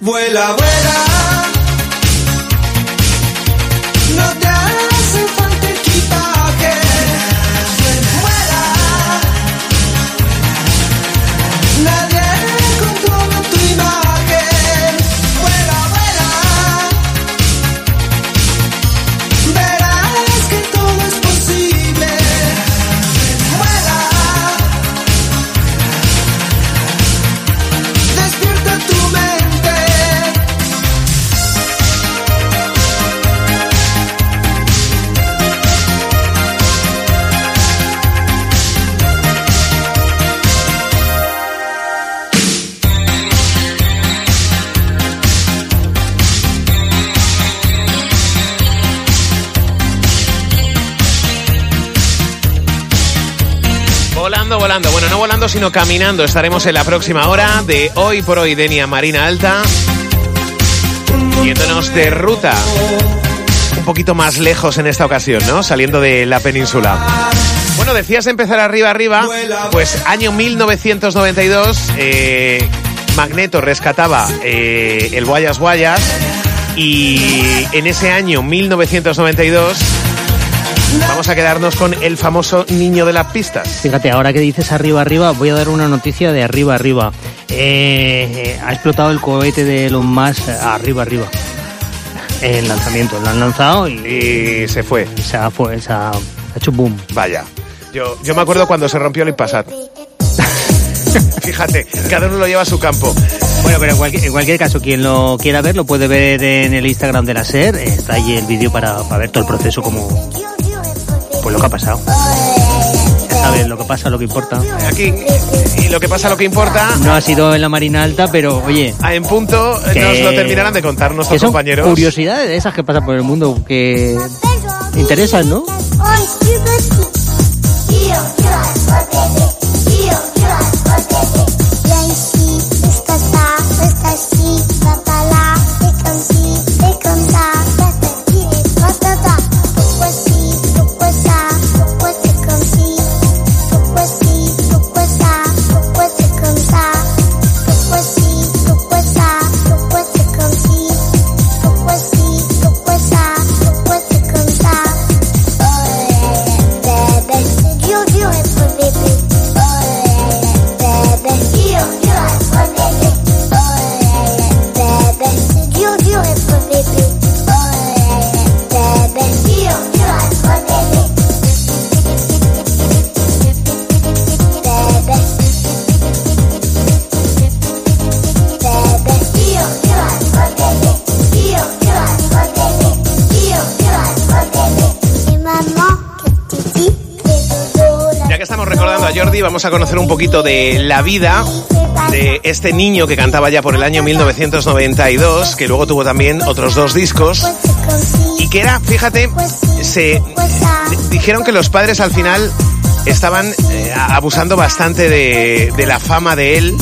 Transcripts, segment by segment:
Vuela, vuela, no te hace falta equipaje. Vuela, nadie controla tu imagen. Vuela, vuela, verás que todo es posible. Vuela, despierta tu mente. Volando, volando. Bueno, no volando, sino caminando. Estaremos en la próxima hora de Hoy por Hoy Denia Marina Alta, yéndonos de ruta un poquito más lejos en esta ocasión, ¿no? Saliendo de la península. Bueno, decías empezar arriba, arriba. Pues año 1992, Magneto rescataba el Guayas Guayas, y en ese año 1992 vamos a quedarnos con el famoso niño de las pistas. Fíjate, ahora que dices arriba, arriba, voy a dar una noticia de arriba, arriba. Ha explotado el cohete de Elon Musk arriba, arriba. El lanzamiento, lo han lanzado Y se fue. se ha hecho boom. Vaya. Yo me acuerdo cuando se rompió el iPasat. Fíjate, cada uno lo lleva a su campo. Bueno, pero en cualquier caso, quien lo quiera ver, lo puede ver en el Instagram de la SER. Está ahí el vídeo para ver todo el proceso, como pues lo que ha pasado. Ya sabes, lo que pasa, lo que importa. Aquí, y lo que pasa, lo que importa. No ha sido en la Marina Alta, pero oye, En punto nos lo terminarán de contar que nuestros son compañeros. curiosidades de esas que pasan por el mundo que interesan, ¿no? Vamos a conocer un poquito de la vida de este niño que cantaba ya por el año 1992, que luego tuvo también otros 2 discos, y que era, fíjate, dijeron que los padres al final estaban abusando bastante de la fama de él,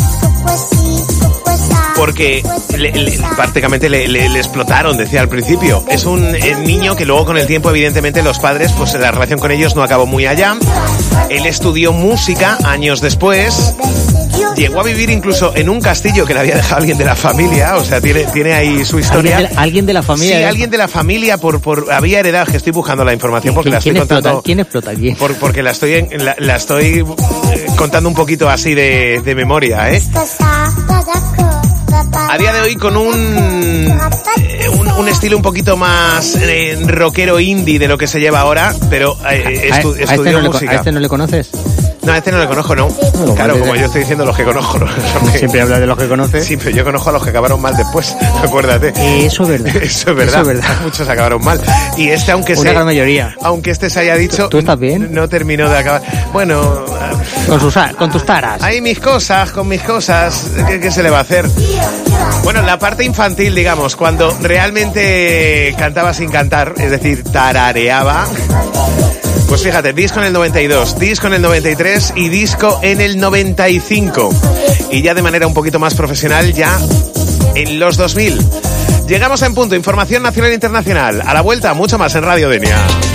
porque prácticamente le explotaron, decía al principio. Es un niño que luego con el tiempo, evidentemente, los padres, pues la relación con ellos no acabó muy allá. Él estudió música años después, llegó a vivir incluso en un castillo que le había dejado alguien de la familia, o sea, tiene ahí su historia. ¿Alguien de la familia? Sí, alguien de la familia había heredado, que estoy buscando la información porque la estoy contando. ¿Quién explota aquí? Porque la estoy contando un poquito así de memoria, ¿eh? A día de hoy con un estilo un poquito más rockero indie de lo que se lleva ahora, pero estudió música. ¿A este no le conoces? No, a este no le conozco, ¿no? Bueno, claro, como yo estoy diciendo los que conozco. ¿No? Siempre hablas de los que conoces. Sí, pero yo conozco a los que acabaron mal después, acuérdate. Eso es verdad. Eso es verdad. Muchos acabaron mal. Y este, aunque una gran mayoría. Aunque este se haya dicho... ¿Tú estás bien? No terminó de acabar. Bueno... Con tus taras. Hay con mis cosas. ¿Qué se le va a hacer? Bueno, la parte infantil, digamos, cuando realmente cantaba sin cantar, es decir, tarareaba... Pues fíjate, disco en el 92, disco en el 93 y disco en el 95. Y ya de manera un poquito más profesional, ya en los 2000. Llegamos a En Punto, información nacional e internacional. A la vuelta, mucho más en Radio Denia.